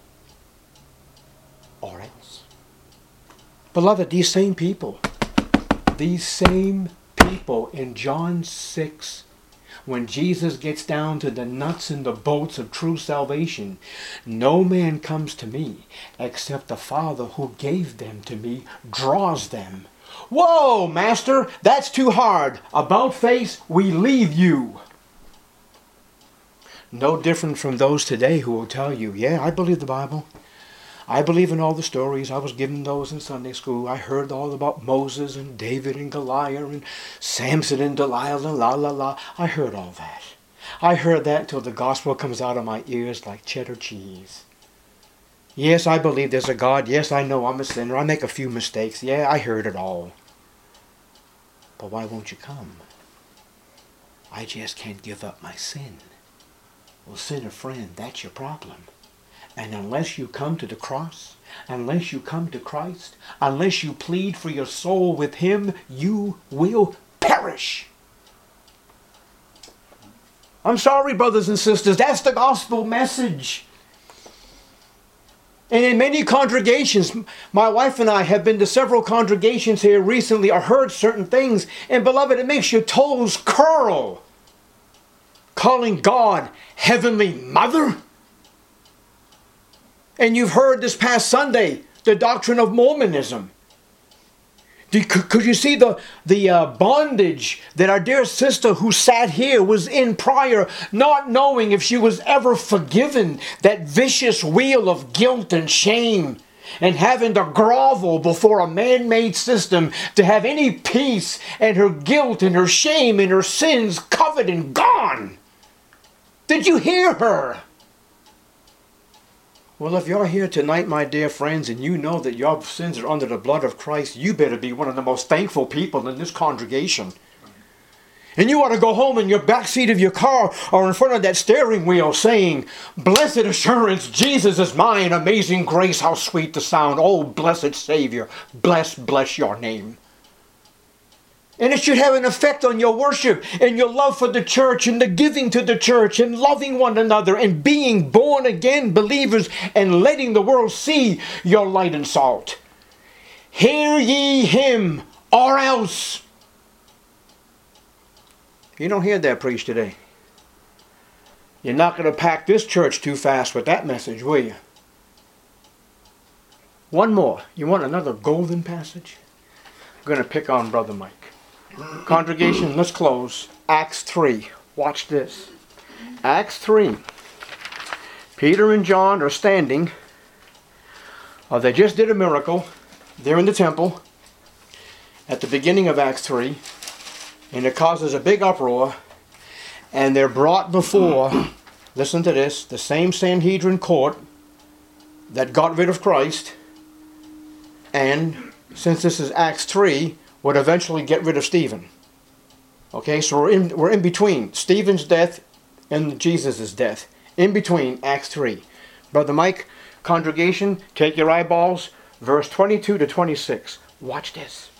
or else. Beloved, these same people, these same people in John six, when Jesus gets down to the nuts and the bolts of true salvation, no man comes to me except the Father who gave them to me draws them. Whoa, Master, that's too hard. About face, we leave you. No different from those today who will tell you, yeah, I believe the Bible. I believe in all the stories. I was given those in Sunday school. I heard all about Moses and David and Goliath and Samson and Delilah and la la la. I heard all that. I heard that until the gospel comes out of my ears like cheddar cheese. Yes, I believe there's a God. Yes, I know I'm a sinner. I make a few mistakes. Yeah, I heard it all. But why won't you come? I just can't give up my sin. Well, sinner friend, that's your problem. And unless you come to the cross, unless you come to Christ, unless you plead for your soul with Him, you will perish. I'm sorry, brothers and sisters, that's the gospel message. And in many congregations, my wife and I have been to several congregations here recently, or heard certain things, and beloved, it makes your toes curl. Calling God Heavenly Mother? And you've heard this past Sunday the doctrine of Mormonism. Could you see the, the uh, bondage that our dear sister who sat here was in prior, not knowing if she was ever forgiven, that vicious wheel of guilt and shame, and having to grovel before a man-made system to have any peace, and her guilt and her shame and her sins covered and gone? Did you hear her? Well, if you're here tonight, my dear friends, and you know that your sins are under the blood of Christ, you better be one of the most thankful people in this congregation. And you ought to go home in your back seat of your car or in front of that steering wheel saying, "Blessed assurance, Jesus is mine, amazing grace, how sweet the sound. Oh, blessed Savior, bless, bless your name." And it should have an effect on your worship and your love for the church and the giving to the church and loving one another and being born again believers and letting the world see your light and salt. Hear ye Him, or else. You don't hear that preached today. You're not going to pack this church too fast with that message, will you? One more. You want another golden passage? I'm going to pick on Brother Mike. Congregation, let's close. Acts three. Watch this. Acts three. Peter and John are standing. Oh, they just did a miracle. They're in the temple at the beginning of Acts three. And it causes a big uproar. And they're brought before, listen to this, the same Sanhedrin court that got rid of Christ. And since this is Acts three, would eventually get rid of Stephen. Okay, so we're in, we're in between Stephen's death and Jesus' death. In between Acts three. Brother Mike, congregation, take your eyeballs, verse twenty-two to twenty-six. Watch this.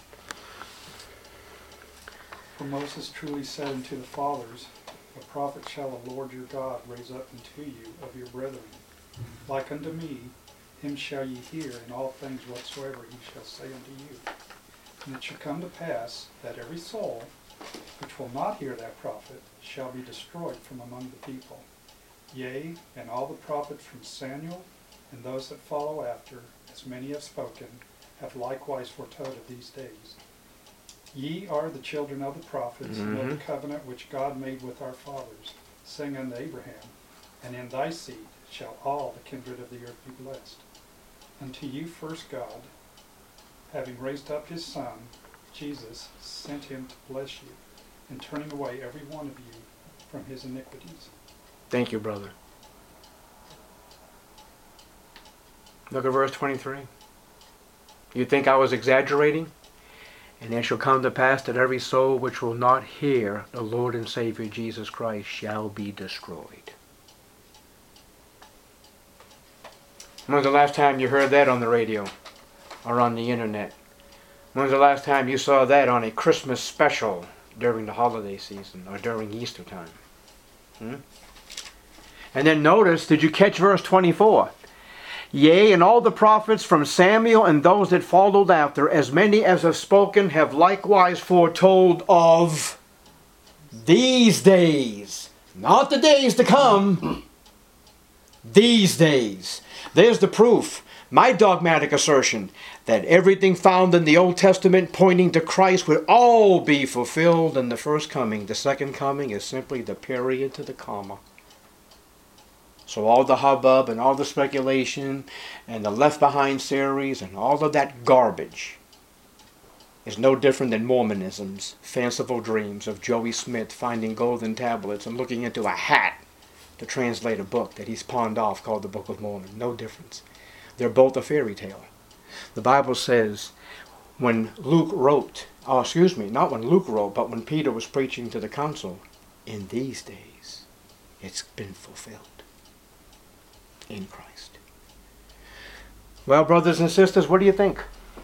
For Moses truly said unto the fathers, a prophet shall the Lord your God raise up unto you of your brethren. Like unto me, him shall ye hear in all things whatsoever he shall say unto you. And it shall come to pass that every soul which will not hear that prophet shall be destroyed from among the people. Yea, and all the prophets from Samuel and those that follow after, as many have spoken, have likewise foretold of these days. Ye are the children of the prophets, mm-hmm. and of the covenant which God made with our fathers, saying unto Abraham, and in thy seed shall all the kindred of the earth be blessed. Unto you first God, having raised up his Son, Jesus, sent him to bless you, and turning away every one of you from his iniquities. Thank you, brother. Look at verse twenty-three. You think I was exaggerating? And it shall come to pass that every soul which will not hear the Lord and Savior Jesus Christ shall be destroyed. When was the last time you heard that on the radio or on the internet? When was the last time you saw that on a Christmas special during the holiday season or during Easter time? Hmm? And then notice, did you catch verse twenty-four? Yea, and all the prophets from Samuel and those that followed after, as many as have spoken, have likewise foretold of these days. Not the days to come. These days. There's the proof. My dogmatic assertion that everything found in the Old Testament pointing to Christ would all be fulfilled in the first coming. The second coming is simply the period to the comma. So all the hubbub and all the speculation and the Left Behind series and all of that garbage is no different than Mormonism's fanciful dreams of Joey Smith finding golden tablets and looking into a hat to translate a book that he's pawned off called the Book of Mormon. No difference. They're both a fairy tale. The Bible says when Luke wrote, oh excuse me, not when Luke wrote, but when Peter was preaching to the council, in these days it's been fulfilled in Christ. Well, brothers and sisters, what do you think?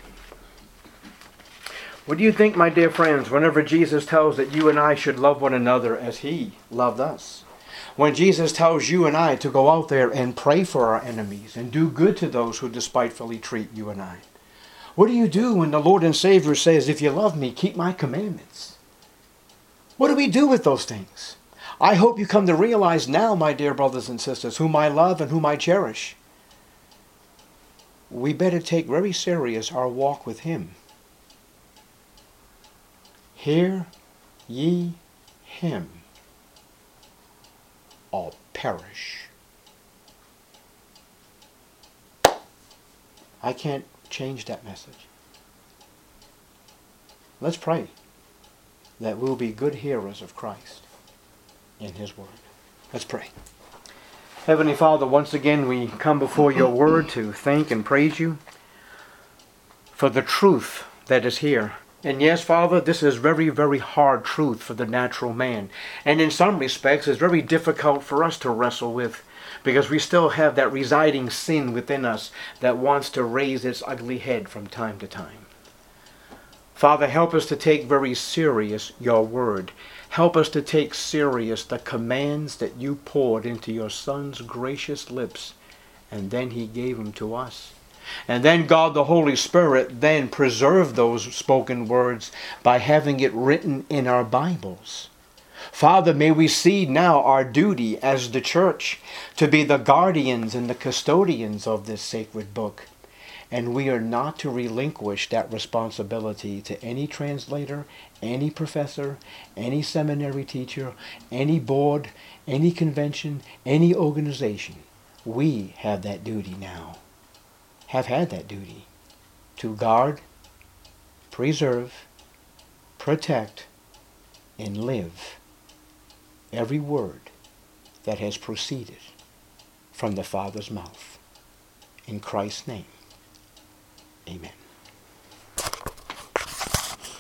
What do you think, my dear friends, whenever Jesus tells that you and I should love one another as He loved us? When Jesus tells you and I to go out there and pray for our enemies and do good to those who despitefully treat you and I? What do you do when the Lord and Savior says, if you love me, keep my commandments? What do we do with those things? I hope you come to realize now, my dear brothers and sisters, whom I love and whom I cherish, we better take very serious our walk with Him. Hear ye Him, or perish. I can't change that message. Let's pray that we'll be good hearers of Christ in His Word. Let's pray. Heavenly Father, once again we come before your Word to thank and praise you for the truth that is here. And yes, Father, this is very, very hard truth for the natural man. And in some respects, it's very difficult for us to wrestle with, because we still have that residing sin within us that wants to raise its ugly head from time to time. Father, help us to take very serious your word. Help us to take serious the commands that you poured into your Son's gracious lips, and then He gave them to us. And then God the Holy Spirit then preserved those spoken words by having it written in our Bibles. Father, may we see now our duty as the church to be the guardians and the custodians of this sacred book. And we are not to relinquish that responsibility to any translator, any professor, any seminary teacher, any board, any convention, any organization. We have that duty now. Have had that duty to guard, preserve, protect, and live every word that has proceeded from the Father's mouth. In Christ's name, amen.